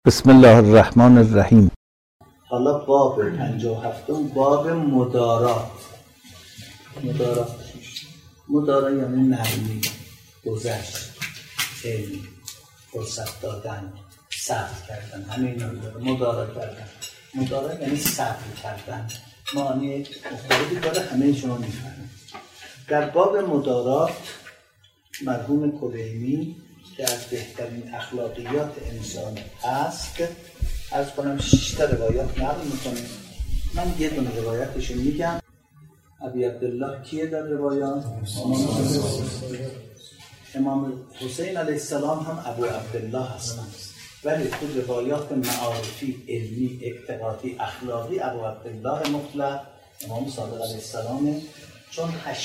بسم الله الرحمن الرحیم. حالا باب 57 باب مدارات. مدارا یعنی نرمی، گذشت، علم، فرصت دادن، صبر کردن. همین مدارا کردن. مدارا یعنی صبر کردن. معنی مختلفی داره، همه شما میفهمید. در باب مدارات مرحوم کلیمی که از بهترین اخلاقیات انسان هست، عرض کنم 6 تا روایات نقل میکنه. من یه دونه روایتشو میگم. ابی عبدالله کیه در روایات؟ امام حسین علیه السلام هم ابو عبدالله هستند، ولی تو روایات معارفی، علمی، اعتقادی، اخلاقی ابو عبدالله مطلق امام صادق علیه السلامه. چون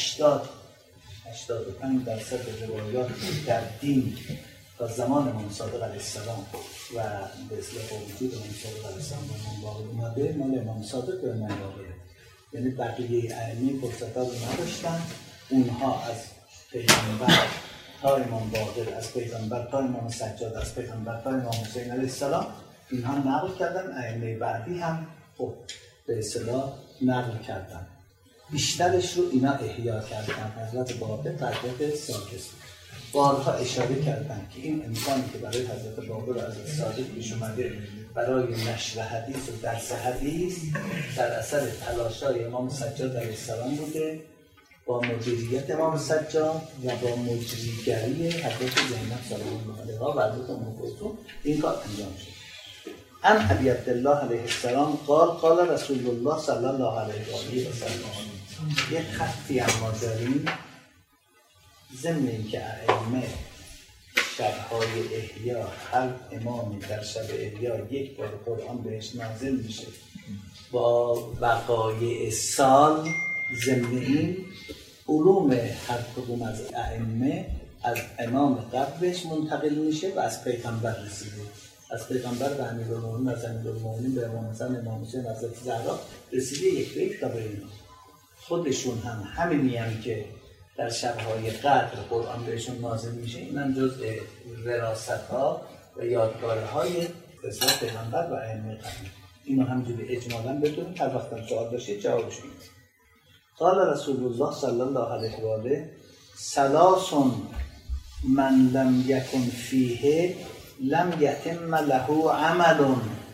85% روایات در دین تا زمان امام صادق علیه السلام و به اصطلاح وجود امام صادق علیه السلام و امام باقر اومده، مال امام صادق و امام باقر، یعنی بقیه ائمه فرصت‌ها رو نداشتن. اونها از پیغمبر تا امام باقر، از پیغمبر تا امام سجاد، از پیغمبر تا امام حسین علیه السلام اینها نقل کردن. ائمه بعدی هم به اصطلاح نقل کردن. بیشترش رو اینا احیا کردن. حضرت باقر تحقیق سادس بارها اشاره کردن که این انسانی که برای حضرت باقر از صادق پیش اومده برای نشر حدیث و درس حدیث در اثر تلاشای امام سجاد علیه السلام بوده، با مدیریت امام سجاد و با مجریگری حضرت زینب سلام الله علیها و حضرت ام کلثوم این کار انجام شد. ام ابی عبدالله علیه السلام قال رسول الله صلی الله علیه و آله و سلم. یک خطی هم ما داریم ضمن اینکه ائمه شب‌های احیا، هر امامی در شب احیا یک بار قرآن بهش نازل میشه با وقایع سال. ضمن این علوم هر کدوم از ائمه از امام قبلش منتقل میشه و از پیغمبر رسیده. از پیغمبر به امیرالمومنین، از امیرالمومنین به امام حسن، امام حسین، حضرت زهرا رسیده یک بیت تا به اینا. خودشون هم همینی هم که در شب‌های قدر قرآن بهشون نازل میشه، این هم جزء وراثت‌ها و یادگارهای رسالت پیغمبر و ائمه قبلی. اینو همجوری اجمالاً بدونید، هر وقت سوال داشتید جوابش میدید. قال رسول الله صلی الله علیه و آله ثلاث من لم یکن فیه لم یتم له عمل.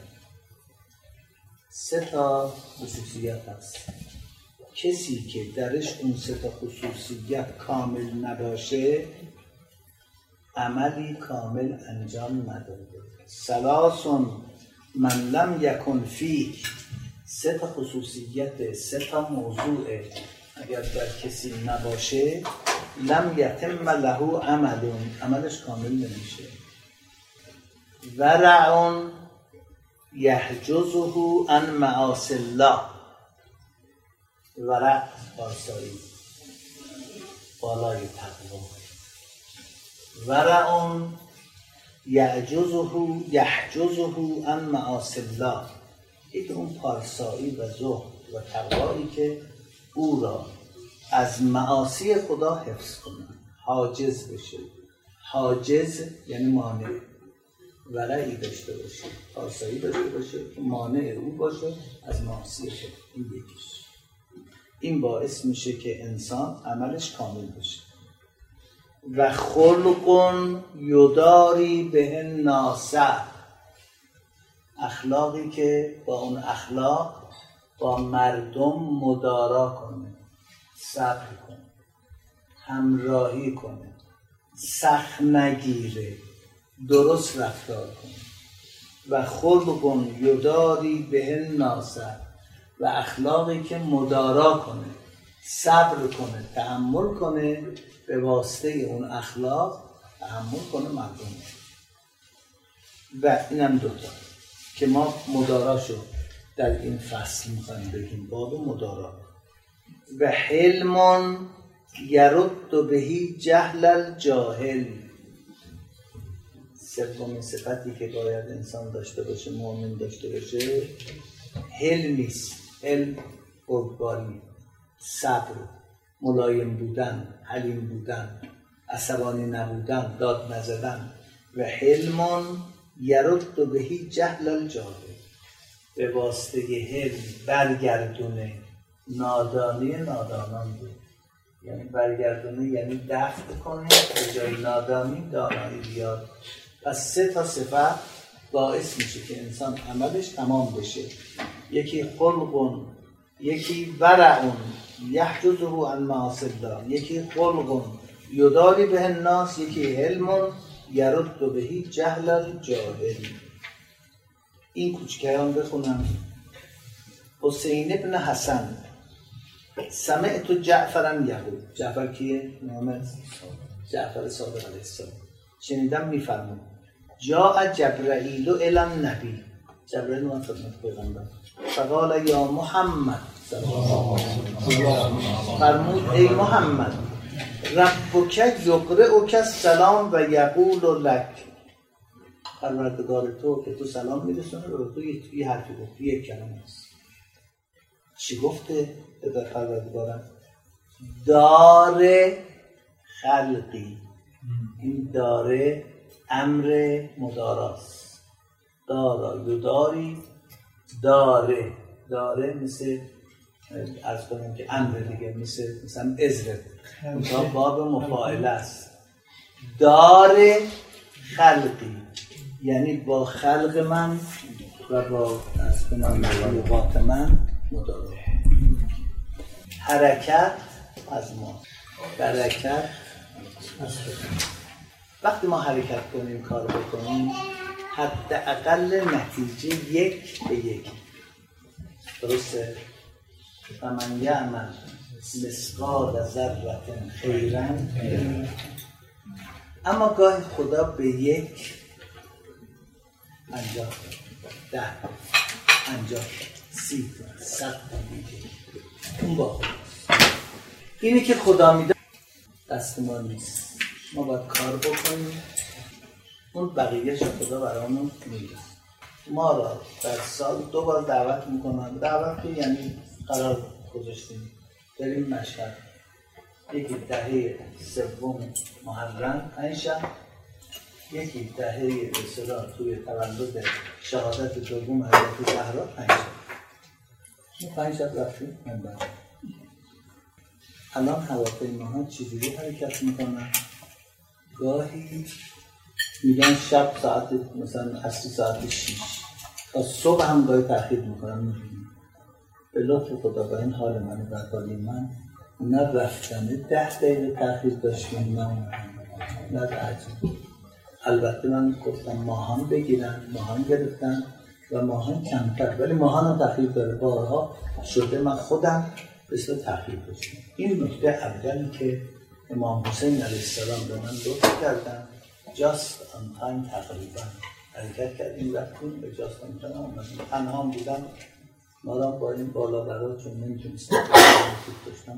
3 خصوصیت هست. کسی که درش اون 3 خصوصیت کامل نباشه عملی کامل انجام نداده. ثلاث من لم یکن فیه، 3 خصوصیت، 3 موضوع اگر در کسی نباشه لم یتم له عمل، عملش کامل نمیشه. ورع یحجزه عن معاصی الله. ورع پارسایی، بالای تقوا. ورع یحجزه عن معاصی الله، یک اون پارسایی و زهد و تقوایی که او را از معاصی خدا حفظ کنه، حاجز بشه. حاجز یعنی مانع. ورعی داشته باشه، پارسایی داشته باشه که مانع او باشه از معاصی خدا. این یکیش. این باعث میشه که انسان عملش کامل بشه. و خلق یداری به الناس، اخلاقی که با اون اخلاق با مردم مدارا کنه، صبر کنه، همراهی کنه، سخت نگیره، درست رفتار کنه. و خلق یداری به الناس، و اخلاقی که مدارا کنه، صبر کنه، تحمل کنه، به واسطه اون اخلاق تحمل کنه مردم. و اینم 2 که ما مداراشو در این فصل میخوایم بگیم، باب مدارا. و حلم یرد بهی جهل الجاهل. 3 صفتی که باید انسان داشته باشه، مؤمن داشته باشه، حلمیست. حلم بردباری، صبر، ملایم بودن، حلیم بودن، عصبانی نبودن، داد نزدن. و حلم یرد بهی جهل الجاهل، به واسطه علم برگردونه نادانی نادانان بود. یعنی برگردونه یعنی دفع کنه، به جای نادانی دانایی بیاد. پس 3 تا صفت باعث میشه که انسان عملش تمام بشه. یکی خلقون، یکی ورعون یحجزه عن معاصی الله، یکی خلقون یداری به الناس، یکی علمون یرد بهی جهل الجاهل. این کوچکیان بخونم. حسین ابن حسن سمعت جعفرا یقول، جعفر کیه؟ نام جعفر صادق علیه السلام. شنیدم میفرمون جاء جبرائیل الی النبی، جبرائیل اومد خدمت پیغمبر، فقال یا محمد، فرمود ای محمد ربک یقرئک السلام و یقول لک، پروردگار تو که تو سلام میرسونه رو تو یه حرفی گفتی، یک کلمه است. چی گفته به پروردگارم؟ دار خلقی. این داره امر مداراست. دارا یداری، داره مثل از کنیم که امر دیگه، مثلا ازر تا باب مفاعله است. دار خلقی یعنی با خلق من و با از کنیم مخلوقات من مدارا. حرکت از ما، برکت از خودم. وقتی ما حرکت کنیم، کار بکنیم، حداقل نتیجه 1 به 1. درسته؟ و من یعمل مثقال ذره خیرا. اما گاهی خدا به 1 50 10 50 30 100 دیگه اون با خداست. اینی که خدا میده دست ما نیست، ما باید کار بکنیم، اون بقیه‌اش خدا برامون میده. ما را در سال 2 بار دعوت میکنن. دعوت که یعنی قرار گذاشتیم بریم مشهد، یکی دهه 3 محرم 5 شب، یکی دهه اصلاح توی تولد شهادت 2 حضرت زهرا 5 شب. این 5 شب رفتیم منبر. الان هواپیماها چجوری حرکت میکنن؟ گاهی میگن شب ساعت مثلا اصلی ساعت 6 تا صبح هم گاهی تأخیر میکنن. به لطف خدا با این حال من و حالی من نه رفتنه 10 دقیقه تأخیر داشتیم، نه تعجیل. البته من گفتم ماهان بگیرن، ماهان گرفتن و ماهان کمتر، ولی ماهان هم تأخیر داره. بارها شده من خودم بسیار تأخیر داشتم. این نکته اولی که امام حسین علیه السلام به من لطف کردن، just on time تقریبا حرکت کردیم رفتیم به just on time آمدیم. تنها هم بودم، مادام با این بالا برا چون نمیتونستم داشتم.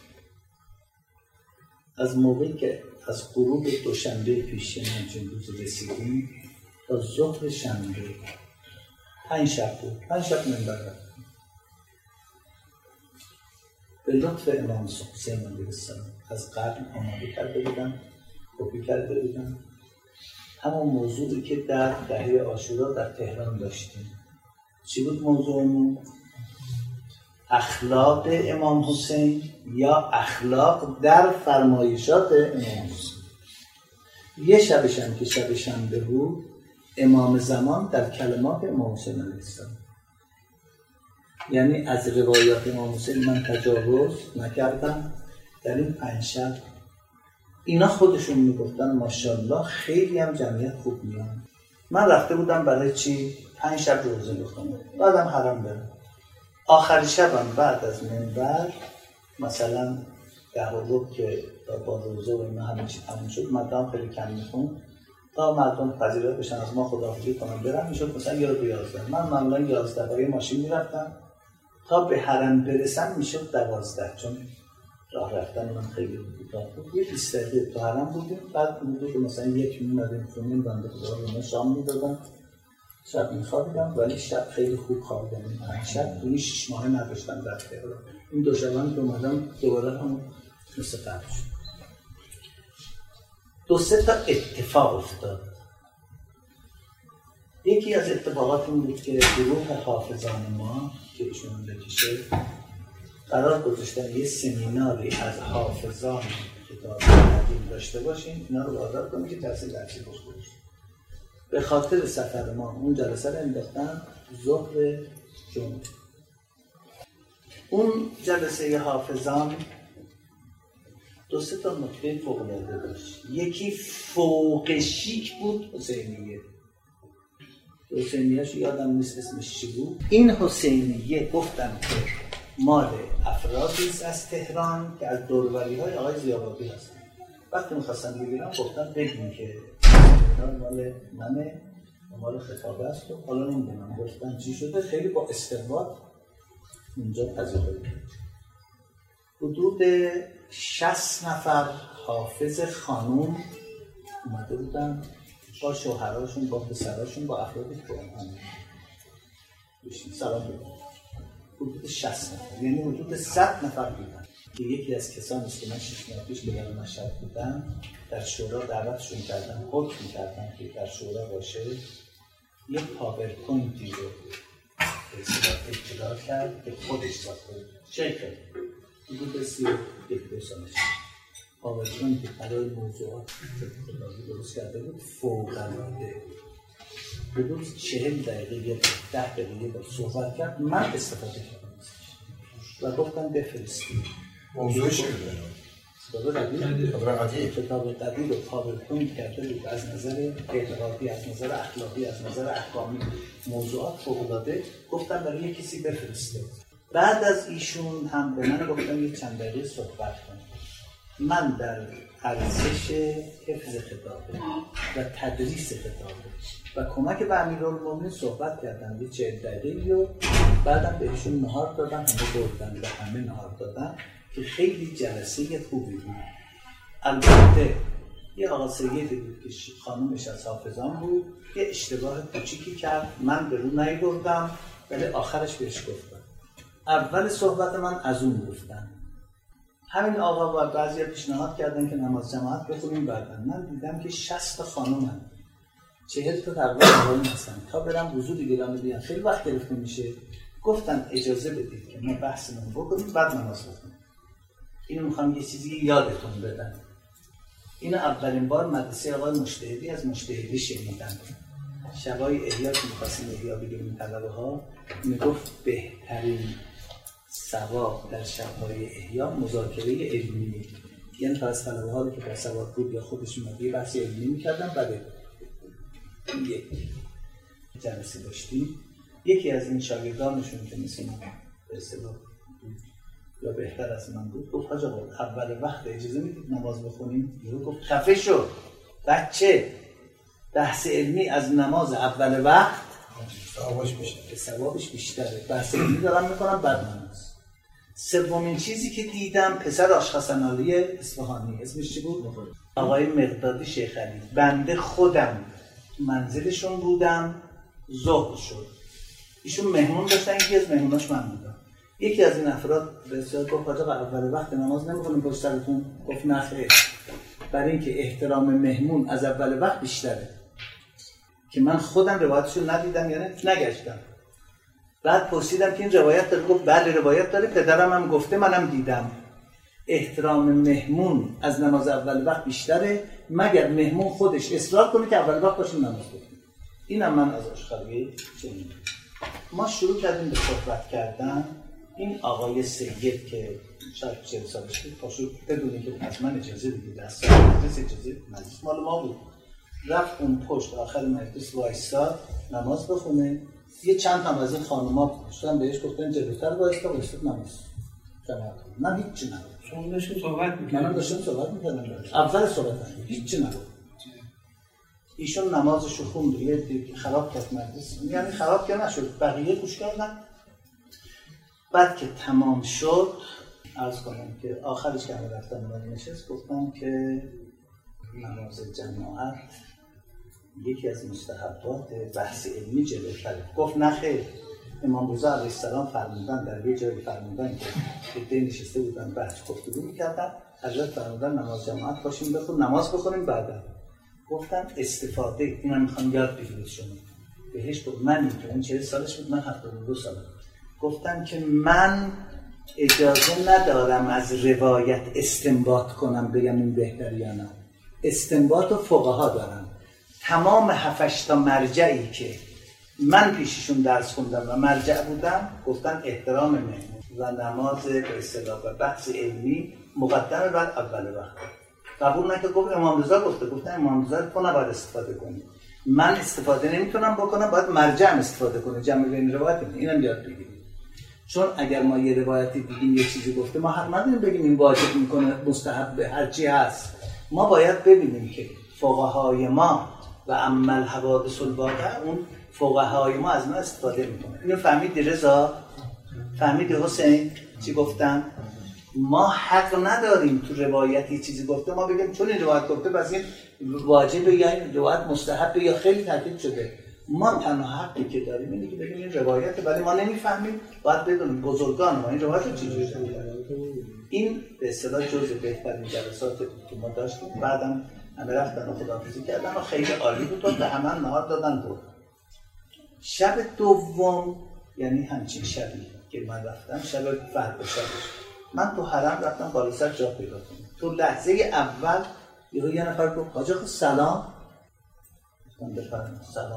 از موقعی که از غروب دوشنبه پیش همچون روز رسیدیم تا ظهر شنبه 5 شب بود. 5 شب منبر رفتیم. به لطف امام حسین علیه السلام از قبل آماده کرده بودم، کپی کرده بودم همون موضوعی که در دهه عاشورا در تهران داشتیم. چی بود موضوعمون؟ اخلاق امام حسین یا اخلاق در فرمایشات امام حسین. یه شبش هم که شب شنبه بود، امام زمان در کلمات امام حسین علیه السلام، یعنی از روایات امام حسین من تجاوز نکردم. در این 5 شب اینا خودشون میگفتن ماشاءالله خیلی هم جمعیت خوب میان. من رفته بودم برای چی؟ 5 شب روزه بخونم، بعدم حرم برم. آخر شبم بعد از منبر مثلا 10 که با روزه و اینا همه چی تموم شد، مردم خیلی کم میخون تا مردم پذیرایی بشن از ما خداحافظی کنم برم، میشد مثلا 11. من معمولا 11 با یه ماشین میرفتم تا به حرم برسم میشد 12، چون راه رفتن من خیلی کوتاه بود. یه 20 دقیقه تو حرم بودیم. بعد حدود مثلا 1 میمونیم خونیم، بنده خدا رو شام میدادن، شب میخوابیدم. ولی شب خیلی خوب خوابیدم. 5 شب توی 6 ماه نداشتم در تهران. این 2 شبم که اومدم دوباره هم مثل قبل شد. 2-3 تا اتفاق افتاد. یکی از اتفاقات این بود که گروه حافظان ما که ایشون بکشه قرار گذاشتن یه سمیناری از حافظان کتاب قدیم داشته باشیم، اینا رو وادار کنیم که تحصیل درسی بخونیم. به خاطر سفر ما اون جلسه رو انداختن ظهر جمعه. اون جلسه حافظان دو سه تا نکته فوق‌العاده داشت. یکی فوق شیک بود، حسینیه‌شو یادم نیست اسمش چی بود. این حسینیه گفتم که مال افرادی است از تهران که از دوروری‌های آقای ضیاءالله هستن. وقتی می‌خواستم بگیرم گفتم بگیم که مال منه و مال خطابه است و حالا نمیدونم گفتن چی شده. خیلی با استنباط اونجا پذیرایی کرد. حدود 60 نفر حافظ خانوم اومده بودن با شوهراشون، با پسراشون، با افرادی که قرآن بشین سلام بگم. حدود 60 نفر، یعنی حدود 100 نفر بودن که یکی از کسانی است که من 6 ماه پیش که در مشهد بودم در شورا دعوتشون کردم، حکم کردم که در شورا باشه، یک پاورپوینتی رو به اصطلاح ابتدا کرد که خودش ساخته شیخ حدود 31 سالش پاورپوینتی برای موضوعات درست کرده بود فوق‌العاده. حدود 40 دقیقه یا 10 دقیقه صحبت کرد، من استفاده کردم و گفتم بفرستید. موضوعش چیه؟ کتاب قدیر رو پاورپوینت کرده بود از نظر اعتقادی، از نظر اخلاقی، از نظر احکامی، موضوعات فوق‌العاده. گفتم برای یک کسی بفرسته. بعد از ایشون هم به من گفتم یک چند دقیقه صحبت کنم. من در ارزش حفظ خطابه و تدریس خطابه و کمک به امیرالمومنین صحبت کردم یه 40 دقیقه و بعدم بهشون نهار دادم، همه بردن و همه نهار دادن که خیلی جلسه خوبی بود. البته یه آقا سیدی بود که خانومش از حافظان بود، یه اشتباه کوچیکی کرد، من به رو نیبردم ولی آخرش بهش گفتم. اول صحبت من از اون گفتم. همین آقا و بعضی پیشنهاد کردن که نماز جماعت بخونیم. بعدن من دیدم که 60 تا خانومن، 40 تا تقریبا آقایون هستن، تا برم وضو دیگه بیان خیلی وقت گرفته میشه. گفتم اجازه بدید که ما بحثمون بکنیم بعد نماز بخونیم. اینو میخوام یه چیزی یادتون بدم. اینو اولین بار مدرسه آقای مجتهدی از مجتهدی شنیدم. شبای احیا که می‌خواستیم احیا بگیریم طلبه ها، میگفت بهترین ثواب در شب‌های احیا مذاکره علمی، یعنی فرض طلبه ها که در سواد بود یا خودشون یه بحث علمی می‌کردن. بعد یک جلسه داشتیم، یکی از این شاگردانشون که مثل من به اصطلاح یا بهتر از من بود گفت حاج آقا اول وقت اجازه میدید نماز بخونیم؟ یهو گفت خفه شو بچه، بحث علمی از نماز اول وقت ثوابش بیشتره. بحث علمی دارم میکنم بعد نماز. سومین چیزی که دیدم پسر آشخصن علی اصفهانی، اسمش چی بود؟ آقای مقدادی شیخ علی. بنده خودم منزلشون بودم، ظهر شد، ایشون مهمون داشتن، یکی از مهموناش من بودم. یکی از این افراد به اصطلاح گفت حاج آقا اول وقت نماز نمی‌خونیم پشت سرتون؟ گفت نه خیر، برای اینکه احترام مهمون از اول وقت بیشتره. که من خودم روایتشو ندیدم، یعنی نگشتم. بعد پرسیدم که این روایت داره؟ گفت بله روایت داره، پدرم هم گفته منم دیدم. احترام مهمون از نماز اول وقت بیشتره مگر مهمون خودش اصرار کنه که اول وقت باشیم نماز بخونیم. اینم من از آشخالی چنین. ما شروع کردیم به صحبت کردن. این آقای سید که شاید 40 سالش بود پاشو بدونه که از من اجازه بگید، از مجلس اجازه، مجلس مال ما بود، رفت اون پشت آخر مجلس وایساد نماز بخونه. یه چند تا از این خانوما پشتن بهش گفتن جلوتر وایساد نماز جماعت. من هیچ چی نگفتم. شما داشتید صحبت می‌کردید؟ منم داشتم صحبت می‌کردم. اول صحبت هیچ چی نگفتم. ایشون نمازشو خوند، یه خراب کرد مجلس، یعنی خراب که نشد، بقیه گوش کردن. بعد که تمام شد عرض کنم که آخرش که رفتم و نشست گفتم که نماز جماعت یکی از مستحبات بحث علمی جلوتره. گفت نه خیر، امام رضا علیه السلام فرمودن، در یه جایی فرمودن که عده نشسته بودن بحث گفتگو می‌کردن، حضرت فرمودن نماز جماعت باشیم نماز بخونیم. بعدا گفتم استفاده، اینم میخوام یاد بگیرید شما، بهش گفت من که اون 40 سالش بود، من 72 سالم، گفتم که من اجازه ندارم از روایت استنباط کنم بگم این بهتر یا نه. استنباط و فقها دارن. تمام 7-8 تا مرجعی که من پیششون درس خوندم و مرجع بودم گفتن احترام مهمون و نماز به اصطلاح و بحث علمی مقدمه بعد اول وقت. قبول نکرد. گفت امام رضا گفته. گفتن امام رضا تو نباید استفاده کنی، من استفاده نمیتونم بکنم، باید مرجع استفاده کنه. جمع بین روایت اینم یاد بگیرید. چون اگر ما یه روایتی دیدیم یه چیزی گفته، ما حق نداریم بگیم این واجب میکنه، مستحب، هر چی هست. ما باید ببینیم که فقهای ما و اما الحوادث الواقع، اون فقهای ما از ما استفاده میکنه. اینو فهمیدی رضا؟ فهمیدی حسین چی گفتم؟ ما حق نداریم تو روایتی چیزی گفته ما بگیم چون این روایت گفته پس این واجبه یا این روایت مستحبه یا خیلی تاکید شده. ما تنها حقی که داریم اینه که بگیم این روایته، ولی ما نمیفهمیم. باید بدونیم بزرگان ما این روایت رو چجوری دارن. این به اصطلاح جزء بهترین جلسات که ما داشتیم. بعدم همه رفتن و خداحافظی کردن و خیلی عالی بود و به همه نهار دادن بود. شب دوم یعنی همچین شبی که من رفتم، شب فرد شبش، من تو حرم رفتم بالا سر جا پیدا کنم. تو لحظه اول یه نفر گفت حاج آقا سلام. گفتم بفرمایید.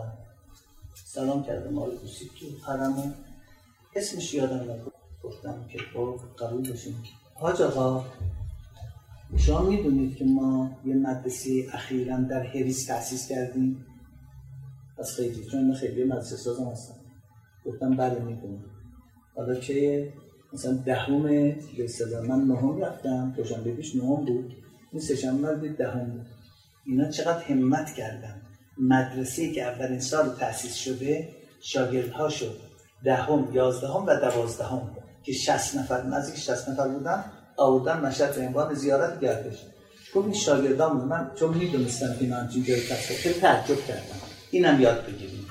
سلام کردم. ما رو بوسید تو حرم. اسمش یادم نمیاد. گفتم که قبول باشیم. حاج آقا شما میدونید که ما یه مدرسه اخیراً در هریس تأسیس کردیم؟ از خیلی، چون من خیلی مدرسه سازم هستم. گفتم بله میدونم. حالا که مثلا دهم به اصطلاح من نهم رفتم، دوشنبه پیش نهم بود، این سه‌شنبه بود دهم بود. اینا چقدر همت کردن. مدرسه‌ای که اولین سال تأسیس شده شاگردها شد دهم، 11 و 12 که 60 نفر، نزدیک 60 نفر بودن، آوردن مشهد به عنوان زیارت گردش. گفت این شاگردام من چون میدونستم که من چی جای تأسیس خیلی تعجب کردم. اینم یاد بگیریم.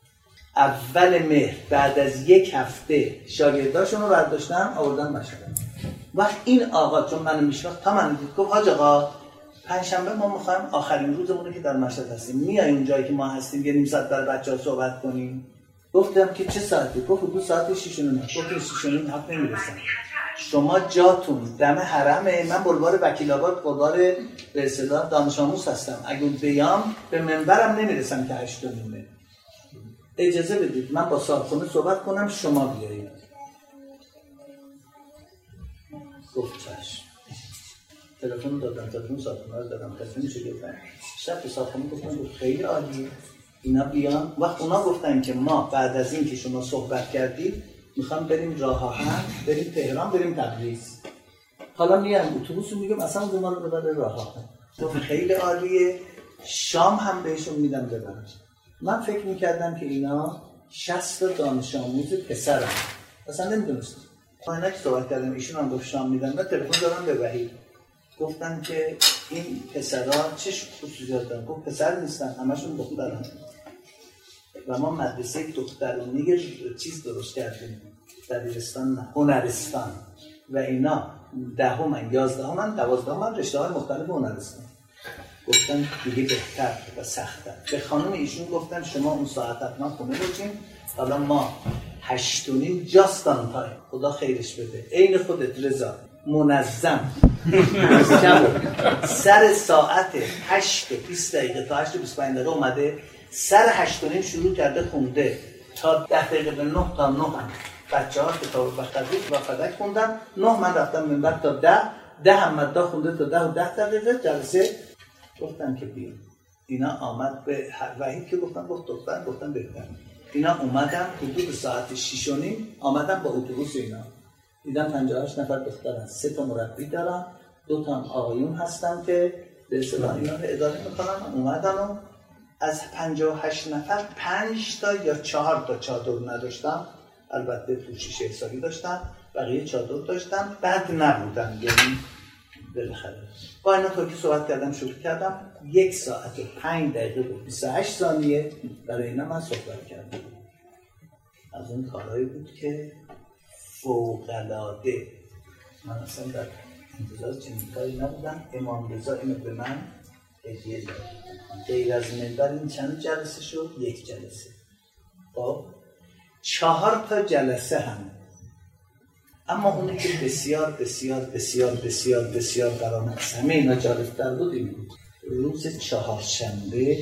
اول مهر بعد از 1 هفته شاگرداشون رو برداشتن آوردن مشهد. وقت این آقا چون منو میشناخت تا من دید گفت حاج آقا پنجشنبه ما میخوایم آخرین روزمونه که در مشهد هستیم میای اونجایی که ما هستیم یه نیم ساعت برای بچه‌ها صحبت کنیم. گفتم که چه ساعتی؟ گفت 2 ساعت 6 و نیم. گفتم 6 و نیم حق نمیرسم. شما جاتون دم حرمه، من بلوار وکیل آباد بلوار به اصطلاح دانش آموز هستم. اگه بیام به منبرم نمیرسم که 8 و نیمه. اجازه بدید من با صاحبخونه صحبت کنم شما بیایید. گفت چشم. تلفن دادم، تلفن صاحبخونه رو دادم، تصمیمش رو گرفتم. شب به صاحبخونه گفتم خیلی عالیه اینا بیان. وقت اونا گفتن که ما بعد از این که شما صحبت کردید میخوام بریم راه آهن، بریم تهران، بریم تبریز. حالا میام اتوبوس رو میگم اصلا ما رو ببره راه آهن. گفت خیلی عالیه، شام هم بهشون میدم ببرن. من فکر میکردم که اینا 60 دانش آموز پسرن، اصلا نمیدونستم. اینا که صحبت کردم ایشون هم گفت شام میدن. من تلفن دادم به وحید، گفتن که این پسرها چه خصوصیات دارن؟ گفت پسر نیستن، همشون دخترن و ما مدرسه دخترانی چیز درست کردیم، دبیرستان هنرستان و اینا 10 11 12 رشته های مختلف هنرستان. گفتن دیگه بهتر و سخت‌تر. به خانم ایشون گفتن شما اون ساعت حتما خونه باشین، حالا ما 8 و نیم جاستان تایم، خدا خیرش بده، عین خودت رضا، منظم سر ساعت 8:20 تا 8:25 اومده، سر 8 و نیم شروع کرده خونده تا 10 دقیقه به 9 تا 9 هم بچه‌ها کتاب بختری و فدک خوندن. 9 من رفتم منبر تا 10 هم مددا خونده تا 10 و 10 دقیقه جلسه. گفتم که بیا. اینا آمد به وحید که گفتم گفتم بهتر. اینا اومدن حدود ساعت 6 و نیم آمدن با اتوبوس. اینا دیدم 58 نفر دخترن، 3 تا مربی دارن، 2 تا آقایون هستن که به اصطلاح اینا رو اداره میکنن. اومدن و از 58 نفر 5 تا یا 4 تا چادر نداشتن، البته پوشش حسابی داشتن، بقیه چادر داشتن، بد نبودن. یعنی بالاخره با اینا ترکی صحبت کردم، شروع کردم. 1 ساعت و 5 دقیقه و 28 ثانیه برای اینا من صحبت کردم. از اون کارهایی بود که فوق‌العاده، من اصلا در انتظار چنین کاری نبودم. امام رضا اینو به من هدیه داد. غیر از منبر این چند جلسه شد؟ 1 جلسه. خب 4 تا جلسه هم، اما اونی که بسیار بسیار بسیار بسیار بسیار برام از همه اینا جالب‌تر بود این بود. روز چهارشنبه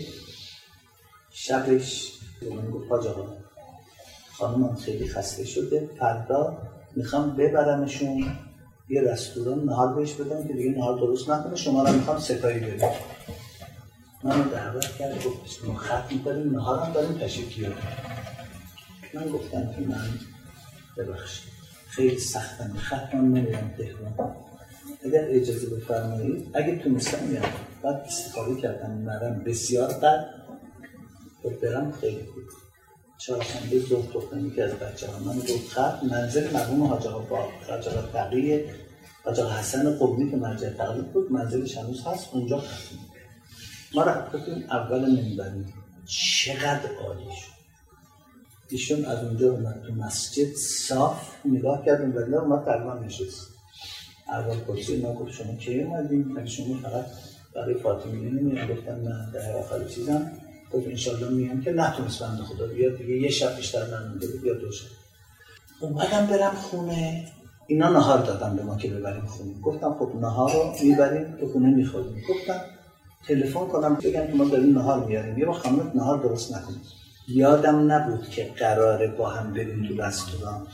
شبش من گفت حاج آقا خانمم خیلی خسته شده، فردا میخوام ببرمشون یه رستوران نهار بهش بدم که دیگه نهار درست نکنه، شما را میخوام ستایی بریم. منو دعوت کرد، گفت ما خط می‌کنیم نهارم داریم تشریف بیاریم. من گفتم که من ببخشید خیلی سختم، ختم نمیرم تهران، اگر اجازه بفرمایید اگه تونستم میرم. بعد استفاده کردم نرم بسیار قد برم خیلی بود. چهارشنبه ظهر گفتم یکی از بچه‌ها من گفت خط منزل مرحوم حاج آقا تقی حاج آقا حسن قمی که مرجع تقلید بود منزلش هنوز هست اونجا خط. ما رفتیم اول منبری، چقدر عالی شد. ایشون از اونجا اومد تو مسجد صاف نگاه کردیم ولی ما تقریبا نشست. اول پرسی ما گفت شما کی اومدیم؟ اگه شما فقط برای فاطمیه نمیان؟ گفتم نه در آخر چیزم. گفت انشالله میام که نتونست بنده خدا بیاد دیگه، یه شب بیشتر نمونده بود یا 2 شب. اومدم برم خونه، اینا نهار دادم به ما که ببریم خونه. گفتم خب نهار رو میبریم تو خونه میخوریم. گفتم تلفن کنم بگم که ما داریم نهار میاریم، یه با خانمت نهار درست نکنیم. یادم نبود که قراره با هم بریم تو رستوران.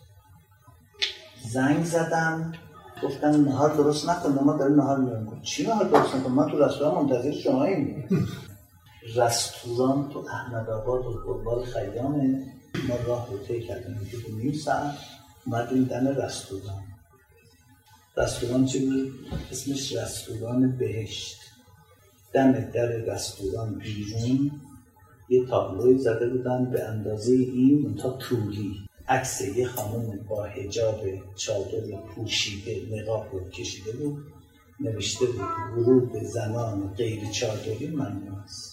زنگ زدم گفتم نهار درست نکن، ما داریم نهار میاریم. گفت چی نهار درست نکن؟ ما تو رستوران منتظر شماییم. رستوران تو احمدآباد و بلوار خیامه. ما راه رو طی کردیم تو نیم ساعت اومدیم دم رستوران. رستوران چی بود؟ اسمش رستوران بهشت. دم در رستوران بیرون یه تابلوی زده بودن به اندازه این تا طولی، عکس یه خانم با حجاب چادر پوشیده نقاب رو کشیده بود، نوشته بود ورود زنان غیر چادری ممنوع است.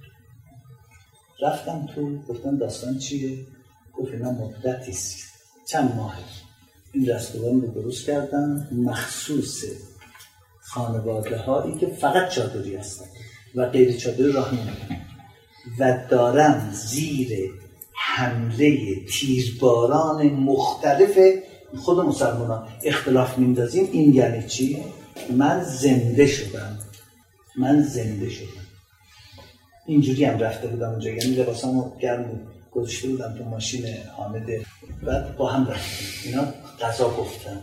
رفتم تو گفتم داستان چیه؟ گفت اینا مدتی است، چند ماه این رستوران رو درست کردن مخصوص خانواده هایی که فقط چادری هستن و غیر چادری راه نمیرن و دارم زیر حمله تیرباران مختلف خود مسلمانان اختلاف میندازیم. این یعنی چی؟ من زنده شدم. اینجوری هم رفته بودم اونجا، یعنی لباسامو گرم گذاشته بودم تو ماشین حامده، بعد با هم رفتیم. اینا غذا گفتن.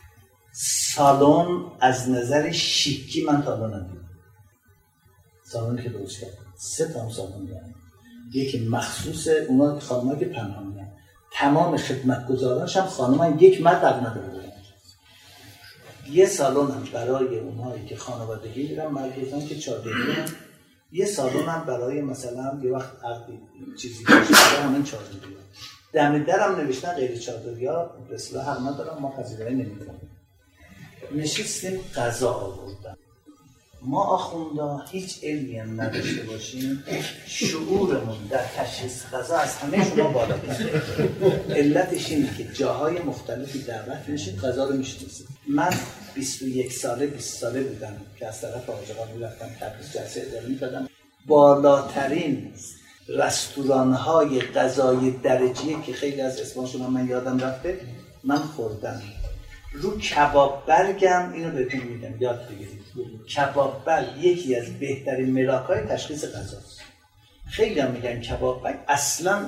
سالن از نظر شیکی من تا الان ندیدم. سالن که درست کردم 3 تا سالن دارم، یکی مخصوص اونا خانم‌ها که پنهان میان، تمام خدمتگزارانش هم خانم‌ها، یک مرد نداره بودن. یه سالن هم برای اونایی که خانوادگی میرن، مردان که چادری میرن. یه سالن هم برای مثلا یه وقت عقدی چیزی باشه همین چادری. دم درم نوشتن غیر چادریا به اصطلاح حق ندارم، ما پذیرایی نمی‌کنیم. نشستیم غذا آوردن. ما آخوندا هیچ علمی هم نداشته باشیم، شعورمون در تشخیص غذا از همه شما بالاتره. علتش اینه که جاهای مختلفی دعوت میشید غذا رو میشناسید. من 21 ساله 20 ساله بودم که از طرف حاج آقا میرفتم تبریز جلسه اداره می‌کردم. بالاترین رستوران‌های غذای درجه‌ای که خیلی از اسمشون من یادم رفته من خوردم. رو کباب برگم اینو بهتون میگم یاد بگیرید. کباب برگ یکی از بهترین ملاک‌های تشخیص غذاست. خیلی هم میگن کباب برگ اصلا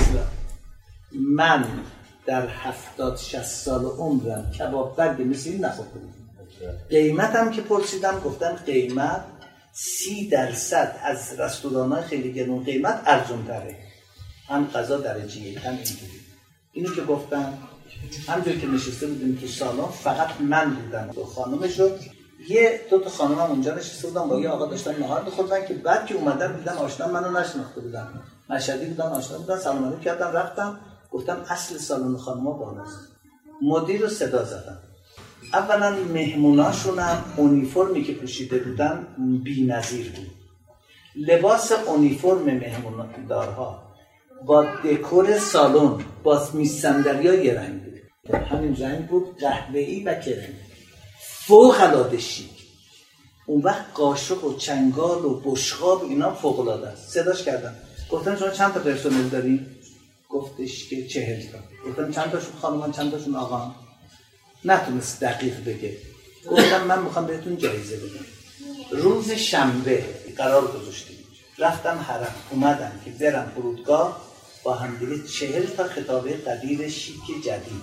من در 70-60 سال عمرم کباب برگ مثل این نخورده بودم. قیمتم که پرسیدم گفتن قیمت 30% از رستوران‌های خیلی گرون قیمت ارزان‌تره. هم غذا درجه‌ای هم اینجوری. اینو که گفتم همونجوری که نشسته بودیم تو سالن فقط من بودم و خانمش رو، یه 2 تا خانم هم اونجا نشسته بودن با یه آقا داشتن نهار می‌خوردن که بعد که اومدم دیدم آشنا منو نشناخته بودن. مشهدی بودن آشنا بودن، سلام علیکم کردم رفتم. گفتم اصل سالن خانم‌ها بالاست. مدیر رو صدا زدم. اولا مهموناشون هم اونیفرمی که پوشیده بودن بی‌نظیر بود. لباس اونیفرم مهموندارها با دکور سالن با میز صندلی‌ها یه رنگ بود. همین رنگ بود، قهوه‌ای و کرمی، فوق‌العاده شیک. اون وقت قاشق و چنگال و بشقاب اینا فوق‌العاده است. صداش کردم گفتم شما چند تا پرسنل داری؟ گفتش که 40 تا. گفتم چند تاشون خانومان چند تاشون آقا؟ نتونست دقیق بگه. گفتم من میخوام بهتون جایزه بدم. روز شنبه قرار گذاشتیم، رفتم حرم، اومدم که برم فرودگاه با هم دیگه 40 تا خطابه قدیر شیک جدید،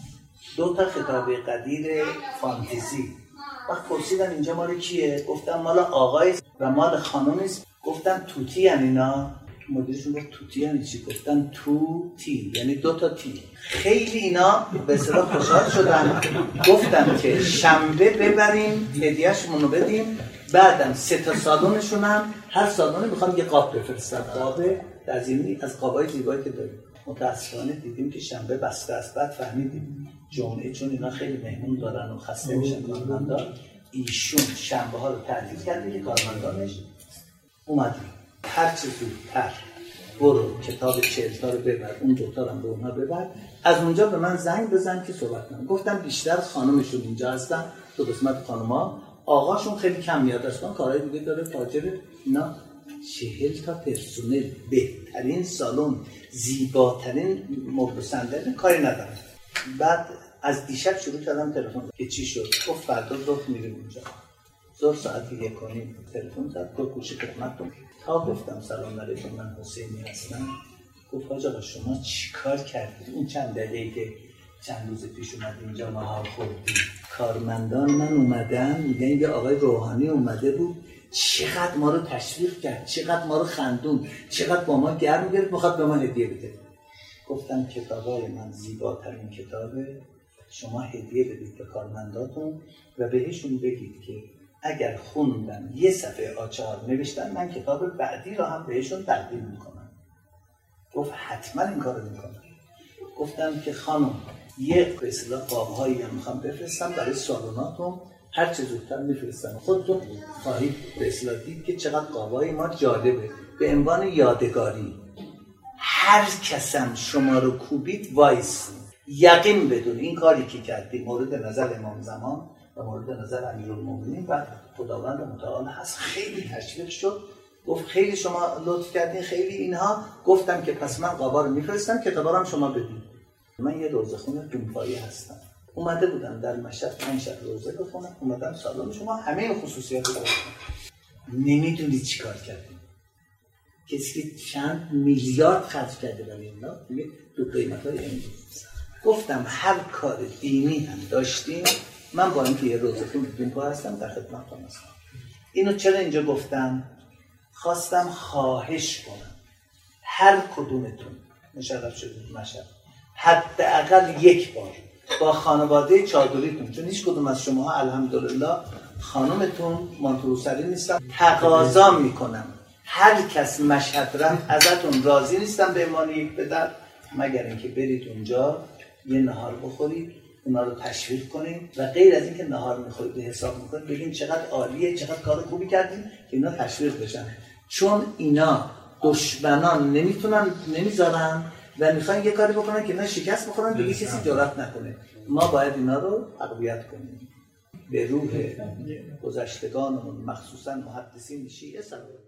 2 تا خطابه قدیر فانتزی. وقت پرسیدم اینجا مال کیه؟ گفتم مال آقای و مال خانومیست. گفتم توتی یعنی اینا؟ مدیرشون گفت توتی یعنی چی؟ گفتن توتی یعنی 2 تا تی. خیلی اینا به اصطلاح خوشحال شدن. گفتم که شنبه ببریم هدیه‌شون رو بدیم، بعدم 3 تا سالونشون هم هر سالونی میخوام یه قاب بفرستم، قاب در زمینی از قابای زیبایی که داریم. متاسفانه دیدیم که شنبه بسته است. بعد فهمیدیم جمعه چون اینا خیلی مهمون دارن و خسته میشن کارمندان، ایشون شنبه ها رو تعطیل کرده که کارمندانش اومدیم هر چه زودتر برو کتاب 40 تا رو ببر، اون 2 تا رو به اونها ببر، از اونجا به من زنگ بزن که صحبت کنم. گفتم بیشتر خانمشون اینجا هستن، تو قسمت خانما، آقاشون خیلی کم میاد هستن، کارهای دیگه داره، تاجر اینا. 40 تا پرسونل، بهترین سالن، زیباترین مبل و صندلی، کاری ندارم. بعد از دیشب شروع کردم تلفن که چی شد. گفت فردا ظهر میریم اونجا. ظهر ساعت 1:30 تلفن زد، گفت گوشی خدمتتون. تا گفتم سلام علیکم من حسینی هستم. گفت حاج آقا شما چیکار کردید؟ اون چند دقیقه که چند روز پیش اومد اینجا نهار خوردید، کارمندان من اومدن میگن یه آقای روحانی اومده بود، چقدر ما رو تشویق کرد، چقدر ما رو خندون، چقدر با ما گرم گرفت، میخواد به ما هدیه بده. گفتم کتابای من زیباترین کتابه، شما هدیه بدید به کارمنداتون و بهشون بگید که اگر خوندن یه صفحه A4 نوشتن من کتاب بعدی رو هم بهشون تقدیم میکنم. گفت حتما این کارو میکنم. گفتم که خانم یه به اصطلاح قاب‌هایی هم میخوام بفرستم برای سالوناتون، هر چه زودتر میفرستم. خودتون خواهید به اصطلاح دید که چقدر قاب‌های ما جالبه به عنوان یادگاری. هر کسم شما رو کوبید وایس، یقین بدون این کاری که کردی مورد نظر امام زمان و مورد نظر امیرالمومنین و خداوند متعال هست. خیلی تشویق شد. گفت خیلی شما لطف کردین، خیلی اینها. گفتم که پس من قابا رو میفرستم، کتابا رو هم شما بدید. من یه روزخونه دونپایی هستم، اومده بودم در مشهد 5 شب روزه بخونم، اومدم سالن شما همه خصوصیات رو داشتم. نمیدونید چی کار کردیم. کسی که چند میلیارد خرج کرده برای اینا دیگه تو قیمت‌های امروز. گفتم هر کار دینی هم داشتیم، من با اینکه یه روزخون دونپایی هستم در خدمتتون هستم. اینو چرا اینجا گفتم؟ خواستم خواهش کنم هر کدومتون مشرف شدید مشهد حداقل یک بار با خانواده چادریتون، چون هیچ کدوم از شما الحمدلله خانمتون مانتروسری نیستم، تقاضا میکنم هر کس مشهد رفت ازتون راضی نیستم به عنوان یک پدر، مگر اینکه برید اونجا یه نهار بخورید، اونا رو تشویق کنید و غیر از اینکه نهار میخورید به حساب میکنید بگین چقدر عالیه، چقدر کار خوبی کردین که اینا تشویق بشن. چون اینا دشمنان نمیذارن و میخوان یه کاری بکنن که اینا شکست بخورن دیگه کسی جرأت نکنه. ما باید اینا رو تقویت کنیم. به روح گذشتگانمون مخصوصا محدثین شیعه سلام.